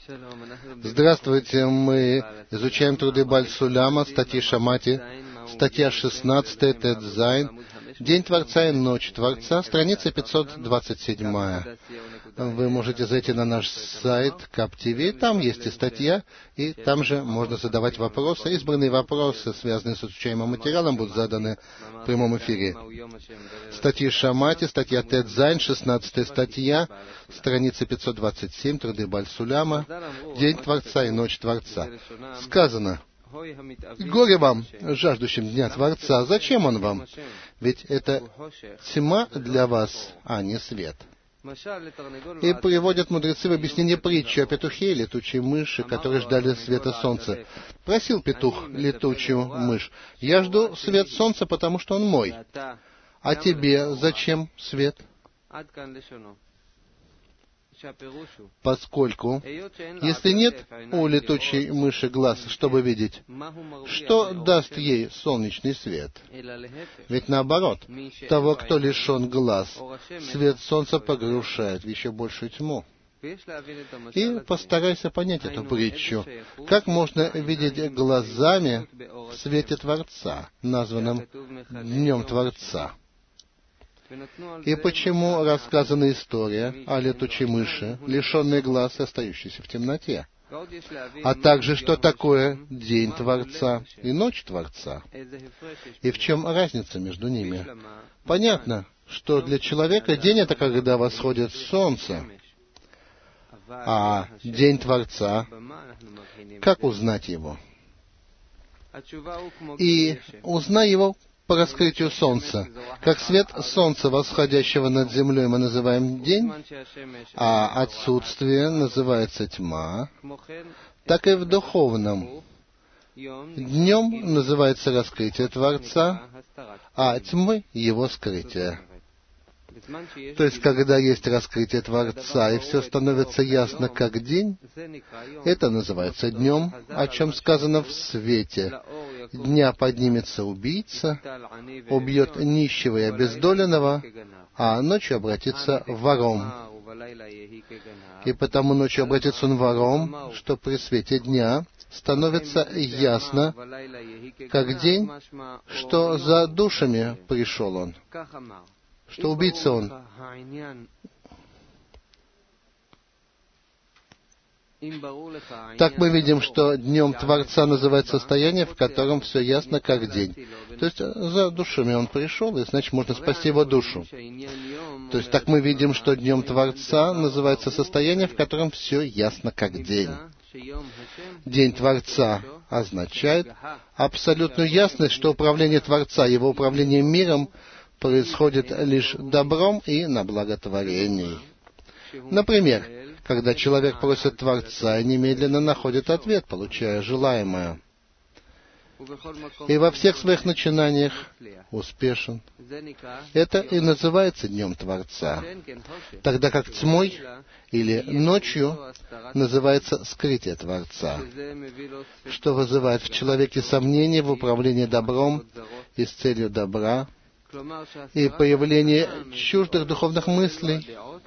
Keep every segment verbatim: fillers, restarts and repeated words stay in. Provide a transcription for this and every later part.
Здравствуйте, мы изучаем труды Бааль Суляма, статьи Шамати, статья шестнадцатая, Тет Зайн, День Творца и Ночь Творца, страница пятьсот двадцать семь. Вы можете зайти на наш сайт кап ти ви, там есть и статья, и там же можно задавать вопросы. Избранные вопросы, связанные с изучаемым материалом, будут заданы в прямом эфире. Статьи Шамати, статья Тет Зайн, шестнадцатая статья, страница пятьсот двадцать семь, труды Бааль Суляма, День Творца и Ночь Творца. Сказано: «Горе вам, жаждущим Дня Творца! Зачем он вам? Ведь это тьма для вас, а не свет». И приводят мудрецы в объяснение притчи о петухе и летучей мыши, которые ждали света солнца. Просил петух летучую мышь: «Я жду свет солнца, потому что он мой. А тебе зачем свет?» Поскольку, если нет у летучей мыши глаз, чтобы видеть, что даст ей солнечный свет? Ведь наоборот, того, кто лишен глаз, свет солнца погружает в еще большую тьму. И постарайся понять эту притчу. Как можно видеть глазами в свете Творца, названном Днем Творца? И почему рассказана история о летучей мыши, лишенной глаз и остающейся в темноте? А также, что такое День Творца и Ночь Творца? И в чем разница между ними? Понятно, что для человека день — это когда восходит солнце, а День Творца — как узнать его? И узнай его по раскрытию солнца. Как свет солнца, восходящего над землей, мы называем день, а отсутствие называется тьма, так и в духовном. Днем называется раскрытие Творца, а тьмы — его скрытие. То есть, когда есть раскрытие Творца, и все становится ясно как день, это называется днем, о чем сказано в свете. Дня поднимется убийца, убьет нищего и обездоленного, а ночью обратится вором. И потому ночью обратится он вором, что при свете дня становится ясно, как день, что за душами пришел он, что убийца он. Так мы видим, что Днем Творца называется состояние, в котором все ясно как день. То есть за душами он пришел, и значит можно спасти его душу. То есть так мы видим, что Днем Творца называется состояние, в котором все ясно как день. День Творца означает абсолютную ясность, что управление Творца, его управление миром, происходит лишь добром и на благотворении. Например, когда человек просит Творца и немедленно находит ответ, получая желаемое. И во всех своих начинаниях успешен. Это и называется Днем Творца. Тогда как тьмой или ночью называется скрытие Творца, что вызывает в человеке сомнения в управлении добром и с целью добра, и появление чуждых духовных мыслей,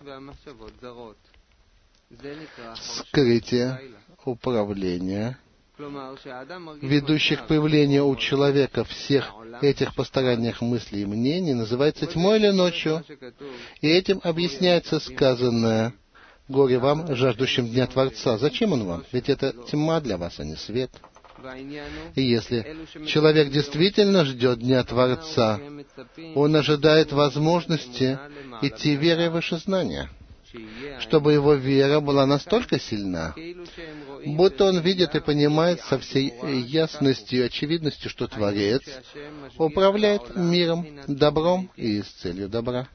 скрытие управления, ведущих к появлению у человека всех этих посторонних мыслей и мнений, называется тьмой или ночью. И этим объясняется сказанное: «Горе вам, жаждущим Дня Творца! Зачем он вам? Ведь это тьма для вас, а не свет». И если человек действительно ждет Дня Творца, он ожидает возможности идти верой выше знания, чтобы его вера была настолько сильна, будто он видит и понимает со всей ясностью и очевидностью, что Творец управляет миром, добром и с целью добра.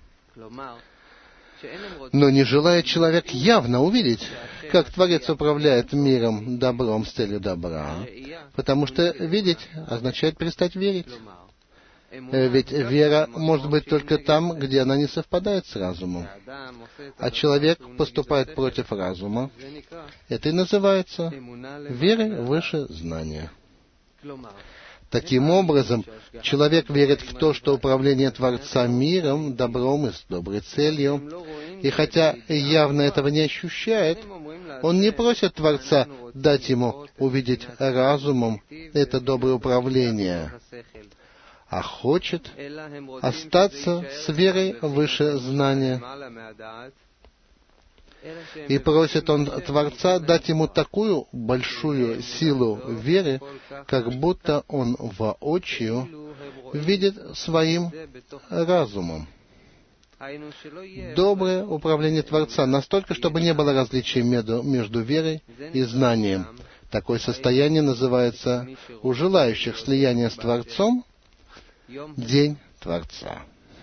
Но не желает человек явно увидеть, как Творец управляет миром, добром с целью добра, потому что видеть означает перестать верить. Ведь вера может быть только там, где она не совпадает с разумом. А человек поступает против разума. Это и называется верой выше знания. Таким образом, человек верит в то, что управление Творца миром, добром и с доброй целью, и хотя явно этого не ощущает, он не просит Творца дать ему увидеть разумом это доброе управление, а хочет остаться с верой выше знания. И просит он Творца дать ему такую большую силу веры, как будто он воочию видит своим разумом. Доброе управление Творца настолько, чтобы не было различий между, между верой и знанием. Такое состояние называется у желающих слияния с Творцом День Творца.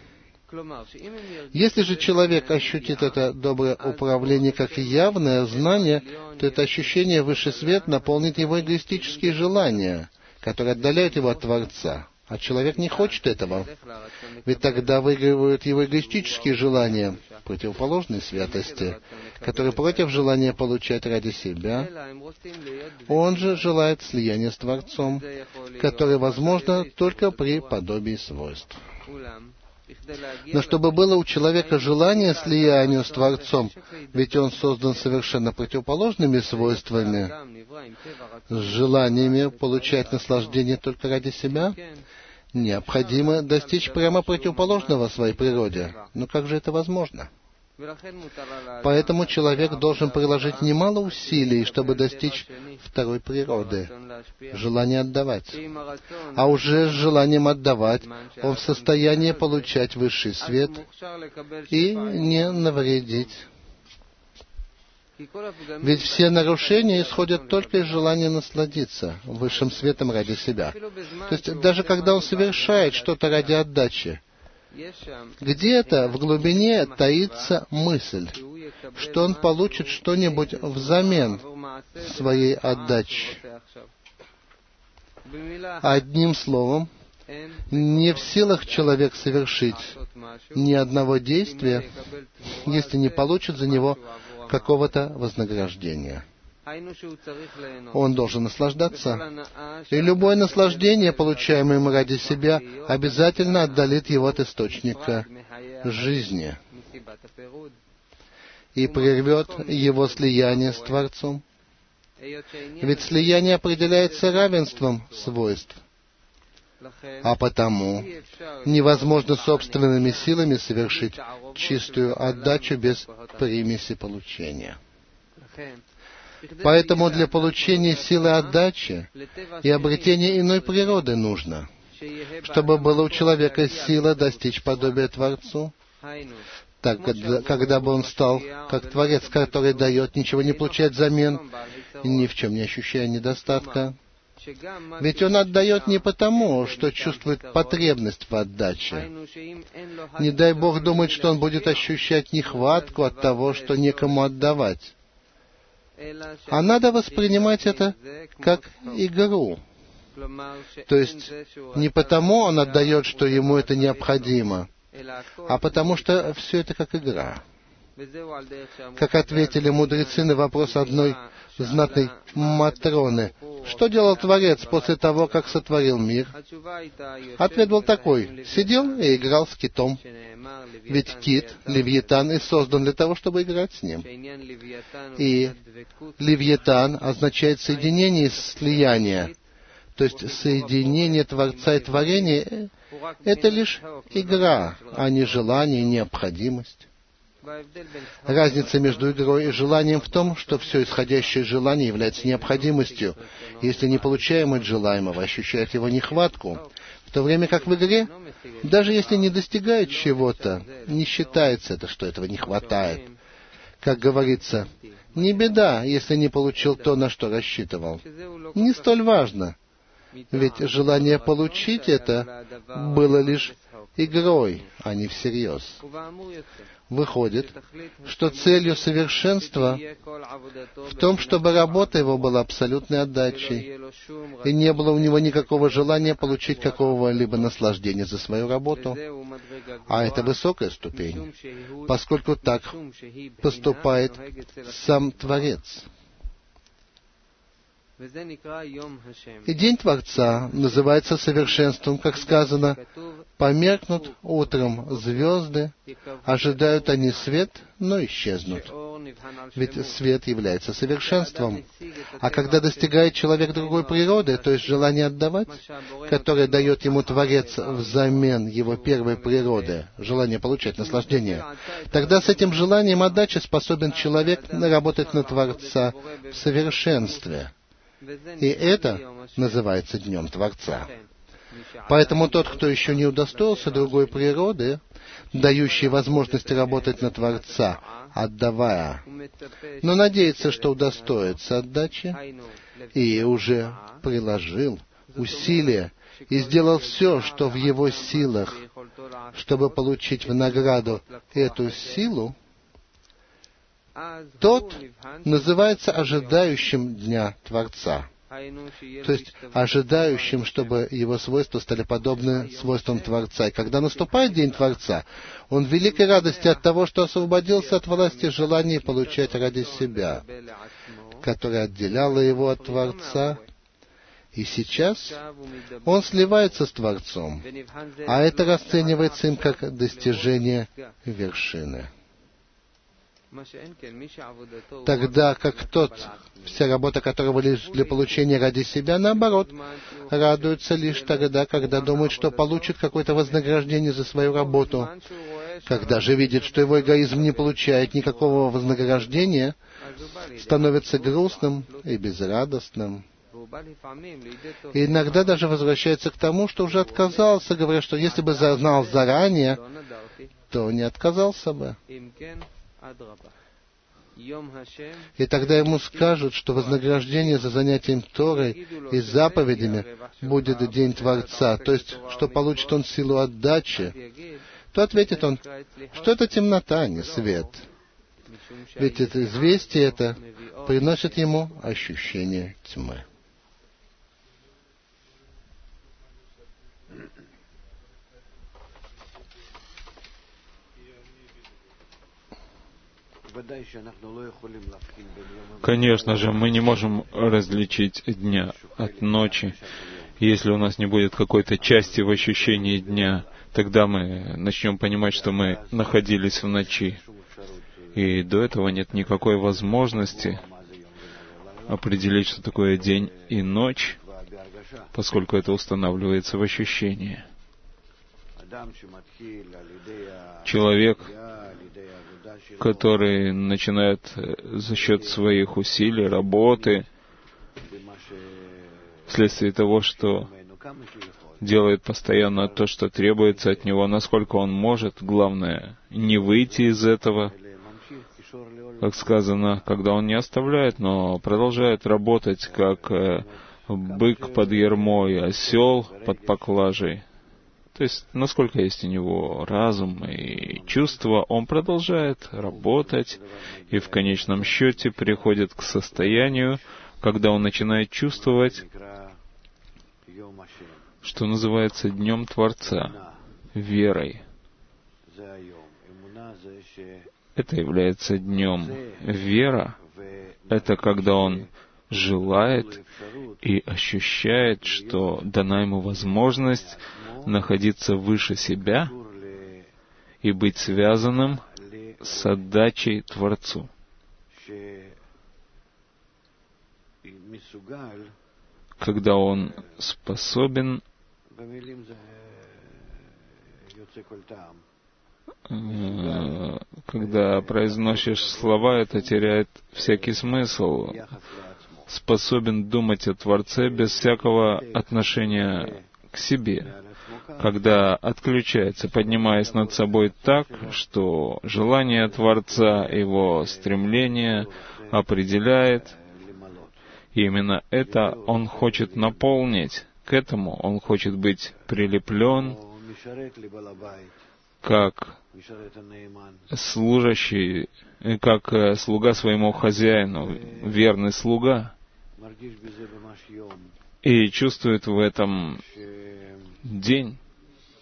Если же человек ощутит это доброе управление как явное знание, то это ощущение высший свет наполнит его эгоистические желания, которые отдаляют его от Творца. А человек не хочет этого, ведь тогда выигрывают его эгоистические желания, противоположные святости, которые против желания получать ради себя. Он же желает слияния с Творцом, которое возможно только при подобии свойств. Но чтобы было у человека желание слияния с Творцом, ведь он создан совершенно противоположными свойствами, с желаниями получать наслаждение только ради себя, необходимо достичь прямо противоположного своей природе. Но как же это возможно? Поэтому человек должен приложить немало усилий, чтобы достичь второй природы — желания отдавать. А уже с желанием отдавать он в состоянии получать высший свет и не навредить. Ведь все нарушения исходят только из желания насладиться высшим светом ради себя. То есть даже когда он совершает что-то ради отдачи, где-то в глубине таится мысль, что он получит что-нибудь взамен своей отдачи. Одним словом, не в силах человек совершить ни одного действия, если не получит за него какого-то вознаграждения. Он должен наслаждаться. И любое наслаждение, получаемое им ради себя, обязательно отдалит его от источника жизни и прервет его слияние с Творцом. Ведь слияние определяется равенством свойств, а потому невозможно собственными силами совершить чистую отдачу без примеси получения. Поэтому для получения силы отдачи и обретения иной природы нужно, чтобы была у человека сила достичь подобия Творцу, так, когда, когда бы он стал как Творец, который дает, ничего не получает взамен, ни в чем не ощущая недостатка. Ведь он отдает не потому, что чувствует потребность в отдаче. Не дай Бог думать, что он будет ощущать нехватку от того, что некому отдавать. А надо воспринимать это как игру. То есть не потому он отдает, что ему это необходимо, а потому что все это как игра. Как ответили мудрецы на вопрос одной знатной Матроны: что делал Творец после того, как сотворил мир? Ответ был такой: сидел и играл с китом. Ведь кит, Левьетан, и создан для того, чтобы играть с ним. И Левьетан означает соединение и слияние. То есть соединение Творца и творения — это лишь игра, а не желание и необходимость. Разница между игрой и желанием в том, что все исходящее из желания является необходимостью. Если не получаем от желаемого, ощущает его нехватку, в то время как в игре, даже если не достигает чего-то, не считается это, что этого не хватает. Как говорится, не беда, если не получил то, на что рассчитывал. Не столь важно, ведь желание получить это было лишь игрой, а не всерьез. Выходит, что целью совершенства в том, чтобы работа его была абсолютной отдачей, и не было у него никакого желания получить какого-либо наслаждения за свою работу. А это высокая ступень, поскольку так поступает сам Творец. И День Творца называется совершенством, как сказано: «Померкнут утром звезды, ожидают они свет, но исчезнут». Ведь свет является совершенством. А когда достигает человек другой природы, то есть желание отдавать, которое дает ему Творец взамен его первой природы, желание получать наслаждение, тогда с этим желанием отдачи способен человек работать на Творца в совершенстве. И это называется Днем Творца. Поэтому тот, кто еще не удостоился другой природы, дающей возможность работать на Творца, отдавая, но надеется, что удостоится отдачи, и уже приложил усилия и сделал все, что в его силах, чтобы получить в награду эту силу, тот называется ожидающим Дня Творца. То есть ожидающим, чтобы его свойства стали подобны свойствам Творца. И когда наступает День Творца, он в великой радости от того, что освободился от власти желаний получать ради себя, которая отделяла его от Творца, и сейчас он сливается с Творцом, а это расценивается им как достижение вершины. Тогда как тот, вся работа которого лишь для получения ради себя, наоборот, радуется лишь тогда, когда думает, что получит какое-то вознаграждение за свою работу. Когда же видит, что его эгоизм не получает никакого вознаграждения, становится грустным и безрадостным. И иногда даже возвращается к тому, что уже отказался, говоря, что если бы знал заранее, то не отказался бы. И тогда ему скажут, что вознаграждение за занятием Торой и заповедями будет День Творца, то есть, что получит он силу отдачи, то ответит он, что это темнота, а не свет. Ведь это известие это приносит ему ощущение тьмы. Конечно же, мы не можем различить дня от ночи. Если у нас не будет какой-то части в ощущении дня, тогда мы начнем понимать, что мы находились в ночи. И до этого нет никакой возможности определить, что такое день и ночь, поскольку это устанавливается в ощущении. Человек, который начинает за счет своих усилий, работы, вследствие того, что делает постоянно то, что требуется от него, насколько он может, главное, не выйти из этого, как сказано, когда он не оставляет, но продолжает работать, как бык под ярмой, осел под поклажей. То есть, насколько есть у него разум и чувства, он продолжает работать и в конечном счете приходит к состоянию, когда он начинает чувствовать, что называется Днем Творца, верой. Это является днем. Вера — это когда он желает и ощущает, что дана ему возможность находиться выше себя и быть связанным с отдачей Творцу. Когда он способен, когда произносишь слова, это теряет всякий смысл. Способен думать о Творце без всякого отношения к себе. Когда отключается, поднимаясь над собой так, что желание Творца, его стремление определяет, и именно это он хочет наполнить. К этому он хочет быть прилеплен, как служащий, как слуга своему хозяину, верный слуга, и чувствует в этом день,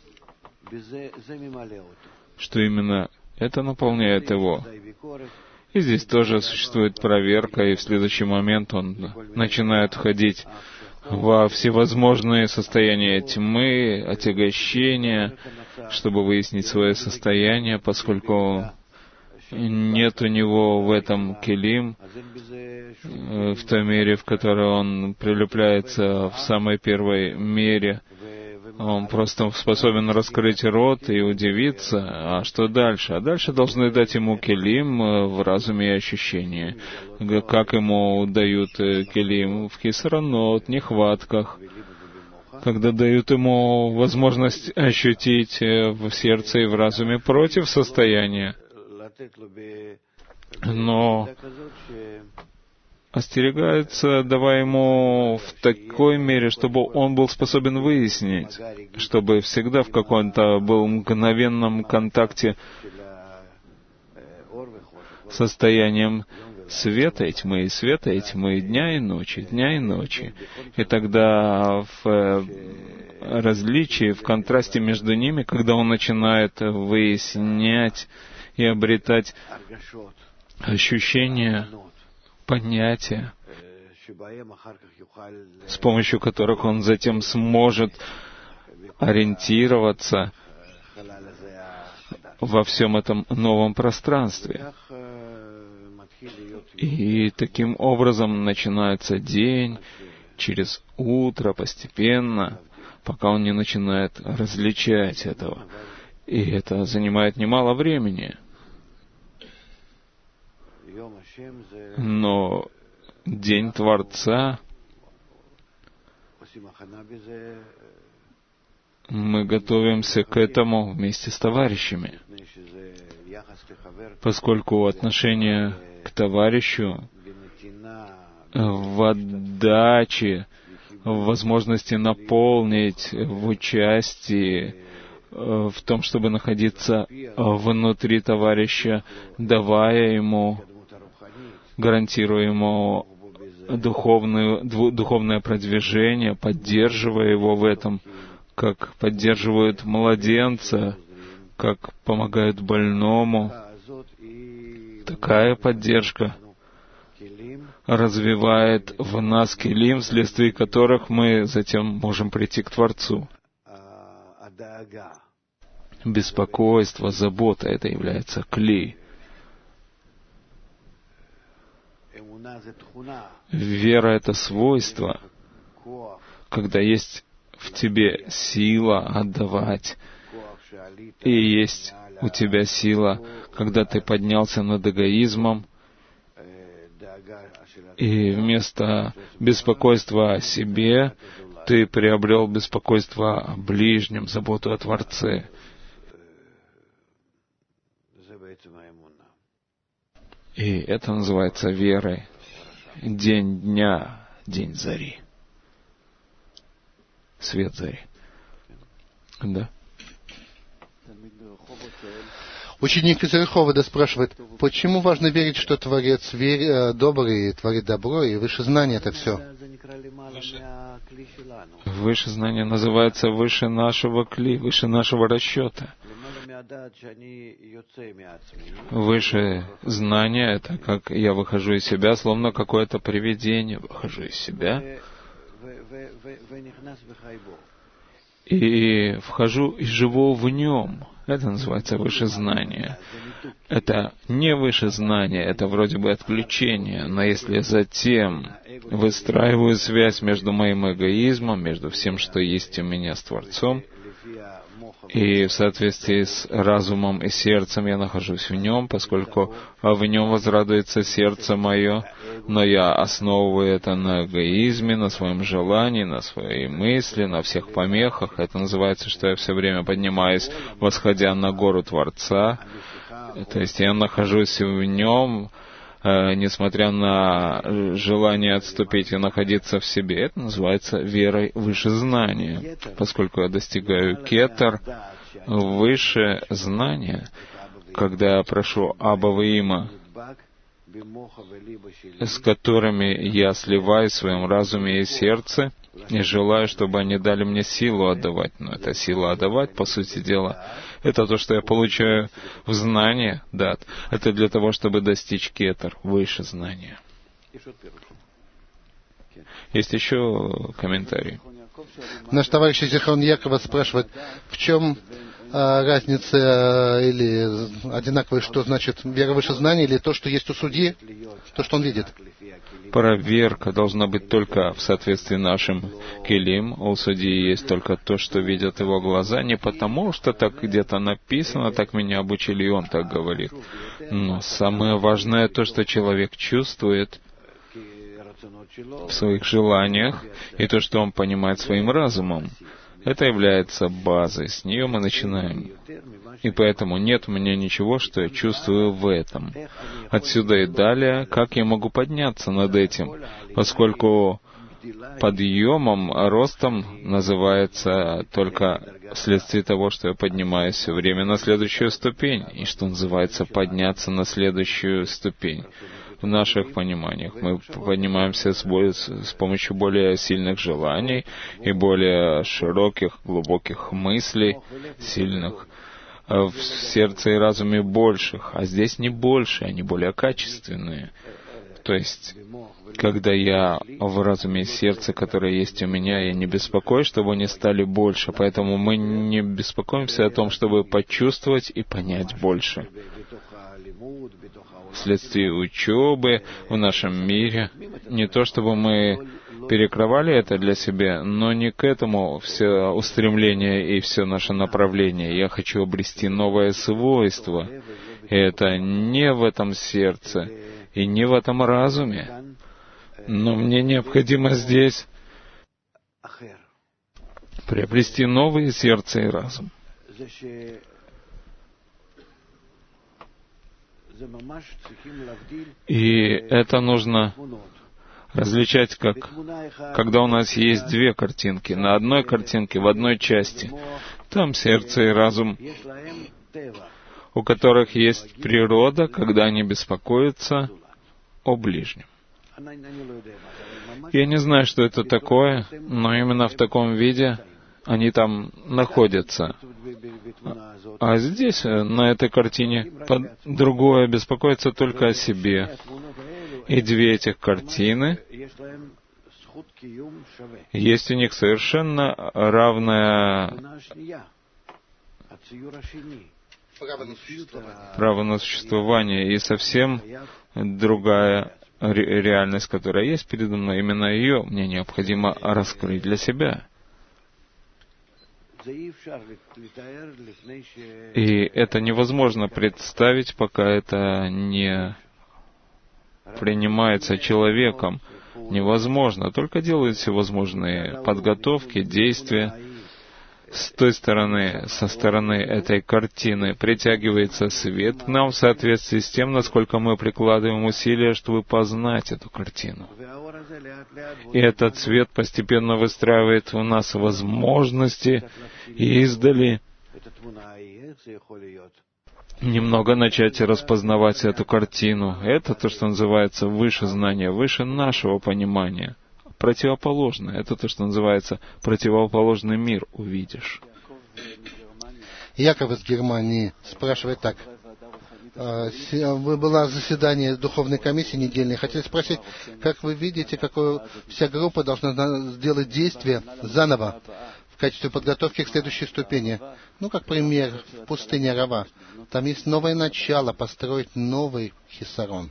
что именно это наполняет его. И здесь тоже существует проверка, и в следующий момент он начинает входить во всевозможные состояния тьмы, отягощения, чтобы выяснить свое состояние, поскольку нет у него в этом келим, в той мере, в которой он прилепляется в самой первой мере. Он просто способен раскрыть рот и удивиться. А что дальше? А дальше должны дать ему келим в разуме и ощущении. Как ему дают келим? В хисранот, нехватках. Когда дают ему возможность ощутить в сердце и в разуме против состояния. Но остерегается, давая ему в такой мере, чтобы он был способен выяснить, чтобы всегда в каком-то был мгновенном контакте с состоянием света и тьмы, и света и тьмы, дня и ночи, дня и ночи. И тогда в различии, в контрасте между ними, когда он начинает выяснять и обретать ощущения, понятия, с помощью которых он затем сможет ориентироваться во всем этом новом пространстве. И таким образом начинается день через утро постепенно, пока он не начинает различать этого. И это занимает немало времени. Но День Творца, мы готовимся к этому вместе с товарищами, поскольку отношение к товарищу в отдаче, в возможности наполнить, в участии, в том, чтобы находиться внутри товарища, давая ему, гарантируя ему духовную, духовное продвижение, поддерживая его в этом, как поддерживают младенца, как помогают больному. Такая поддержка развивает в нас келим, вследствие которых мы затем можем прийти к Творцу. Беспокойство, забота — это является кли. Вера — это свойство, когда есть в тебе сила отдавать, и есть у тебя сила, когда ты поднялся над эгоизмом, и вместо беспокойства о себе ты приобрел беспокойство о ближнем, заботу о Творце. И это называется верой. День дня, день зари. Свет зари. Да. Ученик из Реховода спрашивает, почему важно верить, что Творец вер... добрый, творит добро, и выше знания это все? Выше. Выше знания называется выше нашего кли, выше нашего расчета. Выше знания — это как я выхожу из себя, словно какое-то привидение, выхожу из себя и вхожу и живу в нем. Это называется выше знания. Это не выше знания, это вроде бы отключение, но если затем выстраиваю связь между моим эгоизмом, между всем, что есть у меня с Творцом, и в соответствии с разумом и сердцем я нахожусь в нем, поскольку в нем возрадуется сердце мое, но я основываю это на эгоизме, на своем желании, на своей мысли, на всех помехах. Это называется, что я все время поднимаюсь, восходя на гору Творца. То есть я нахожусь в нем, э, несмотря на желание отступить и находиться в себе. Это называется верой выше знания, поскольку я достигаю кетер, выше знания, когда я прошу Аба Ваима, с которыми я сливаюсь в своем разуме и сердце, И желаю, чтобы они дали мне силу отдавать. Но эта сила отдавать, по сути дела, это то, что я получаю в знании, да. Это для того, чтобы достичь кетер, выше знания. Есть еще комментарий. Наш товарищ Зихон Якова спрашивает, в чем а, разница а, или одинаково, что значит вера выше знания, или то, что есть у судьи, то, что он видит? Проверка должна быть только в соответствии нашим келим. У судьи есть только то, что видят его глаза, не потому, что так где-то написано, так меня обучили, и он так говорит. Но самое важное то, что человек чувствует в своих желаниях, и то, что он понимает своим разумом. Это является базой, с нее мы начинаем. И поэтому нет у меня ничего, что я чувствую в этом. Отсюда и далее, как я могу подняться над этим, поскольку подъемом, ростом называется только вследствие того, что я поднимаюсь все время на следующую ступень, и что называется подняться на следующую ступень. В наших пониманиях мы поднимаемся с, более, с помощью более сильных желаний и более широких, глубоких мыслей, сильных, в сердце и разуме больших, а здесь не больше, они более качественные. То есть, когда я в разуме и сердце, которое есть у меня, я не беспокоюсь, чтобы они стали больше, поэтому мы не беспокоимся о том, чтобы почувствовать и понять больше. Вследствие учебы в нашем мире, не то чтобы мы перекрывали это для себя, но не к этому все устремление и все наше направление. Я хочу обрести новое свойство. И это не в этом сердце и не в этом разуме. Но мне необходимо здесь приобрести новые сердце и разум. И это нужно различать, как когда у нас есть две картинки. На одной картинке, в одной части, там сердце и разум, у которых есть природа, когда они беспокоятся о ближнем. Я не знаю, что это такое, но именно в таком виде они там находятся. А здесь, на этой картине, другое беспокоится только о себе. И две этих картины, есть у них совершенно равное право на существование и совсем другая реальность, которая есть передо мной. Именно ее мне необходимо раскрыть для себя. И это невозможно представить, пока это не принимается человеком. Невозможно. Только делают всевозможные подготовки, действия. С той стороны, со стороны этой картины притягивается свет к нам в соответствии с тем, насколько мы прикладываем усилия, чтобы познать эту картину. И этот свет постепенно выстраивает у нас возможности и издали немного начать распознавать эту картину. Это то, что называется выше знания, выше нашего понимания. Противоположное. Это то, что называется противоположный мир увидишь. Яков из Германии спрашивает так. Было заседание духовной комиссии недельной. Хотели спросить, как вы видите, какую вся группа должна сделать действие заново в качестве подготовки к следующей ступени. Ну, как пример, в пустыне Рава. Там есть новое начало, построить новый хисарон.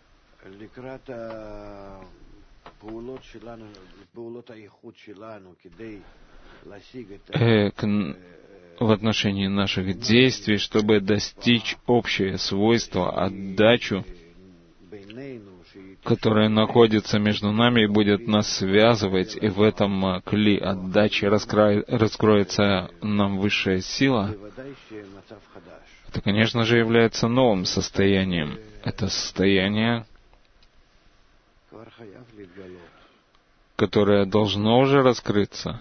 Э, к, в отношении наших действий, чтобы достичь общее свойство, отдачу, которое находится между нами и будет нас связывать, и в этом кли отдачи раскро... раскроется нам высшая сила, это, конечно же, является новым состоянием. Это состояние, которое должно уже раскрыться.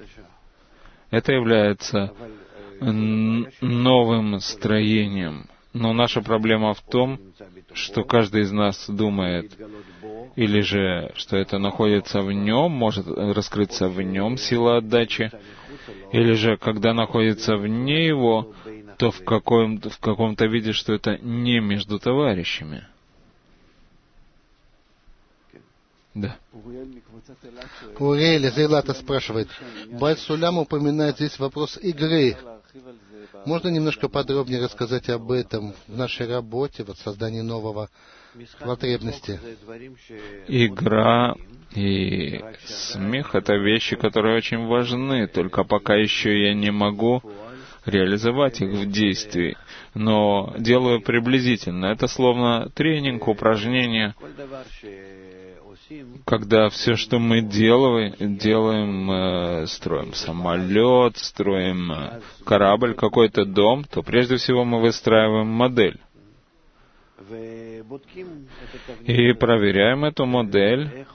Это является новым строением, Но наша проблема в том, что каждый из нас думает, или же, что это находится в нем, может раскрыться в нем сила отдачи, или же, когда находится вне его, то в, каком, в каком-то виде, что это не между товарищами. Да. Уриэль из Эйлата спрашивает. Бааль Сулям упоминает здесь вопрос игры. Можно немножко подробнее рассказать об этом в нашей работе, в создании нового потребности? Игра и смех — это вещи, которые очень важны, только пока еще я не могу реализовать их в действии, но делаю приблизительно. Это словно тренинг, упражнение, когда все, что мы делаем, делаем, э, строим самолет, строим э, корабль, какой-то дом, то прежде всего мы выстраиваем модель. И проверяем эту модель,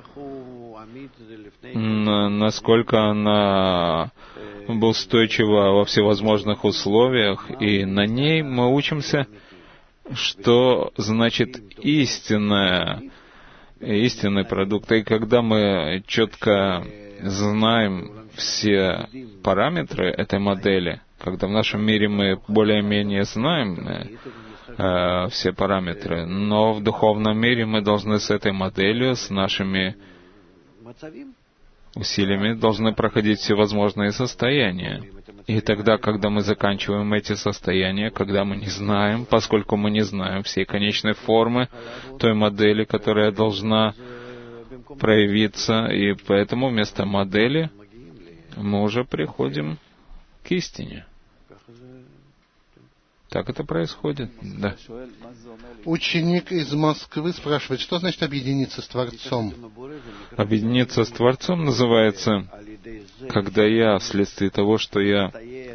насколько она устойчива во всевозможных условиях, и на ней мы учимся, что значит истинное, истинный продукт. И когда мы четко знаем все параметры этой модели, когда в нашем мире мы более-менее знаем э, все параметры, но в духовном мире мы должны с этой моделью, с нашими усилиями, должны проходить всевозможные состояния. И тогда, когда мы заканчиваем эти состояния, когда мы не знаем, поскольку мы не знаем всей конечной формы той модели, которая должна проявиться, и поэтому вместо модели мы уже приходим к истине. Так это происходит, да. Ученик из Москвы спрашивает, что значит объединиться с Творцом? Объединиться с Творцом называется, когда я, вследствие того, что я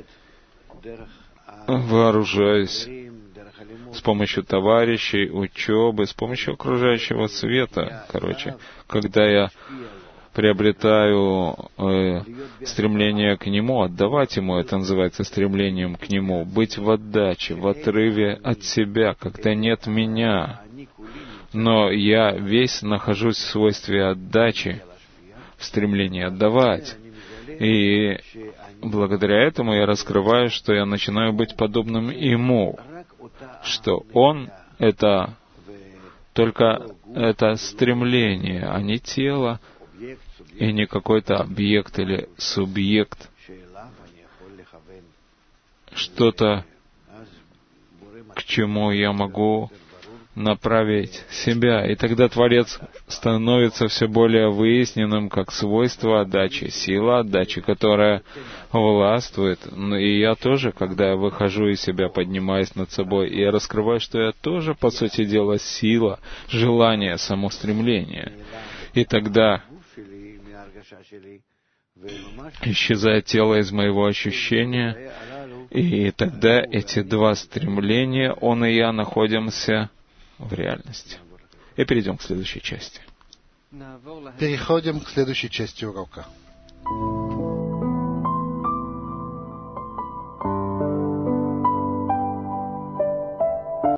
вооружаюсь с помощью товарищей, учебы, с помощью окружающего света, короче, когда я приобретаю э, стремление к Нему, отдавать Ему, это называется стремлением к Нему, быть в отдаче, в отрыве от себя, когда нет меня, но я весь нахожусь в свойстве отдачи, в стремлении отдавать. И благодаря этому я раскрываю, что я начинаю быть подобным Ему, что Он — это только это стремление, а не тело, и не какой-то объект или субъект, что-то, к чему я могу направить себя. И тогда Творец становится все более выясненным как свойство отдачи, сила отдачи, которая властвует. И я тоже, когда я выхожу из себя, поднимаюсь над собой, и я раскрываю, что я тоже, по сути дела, сила, желание, само стремление. И тогда исчезает тело из моего ощущения, и тогда эти два стремления, он и я, находимся в реальности. И перейдем к следующей части. Переходим к следующей части урока.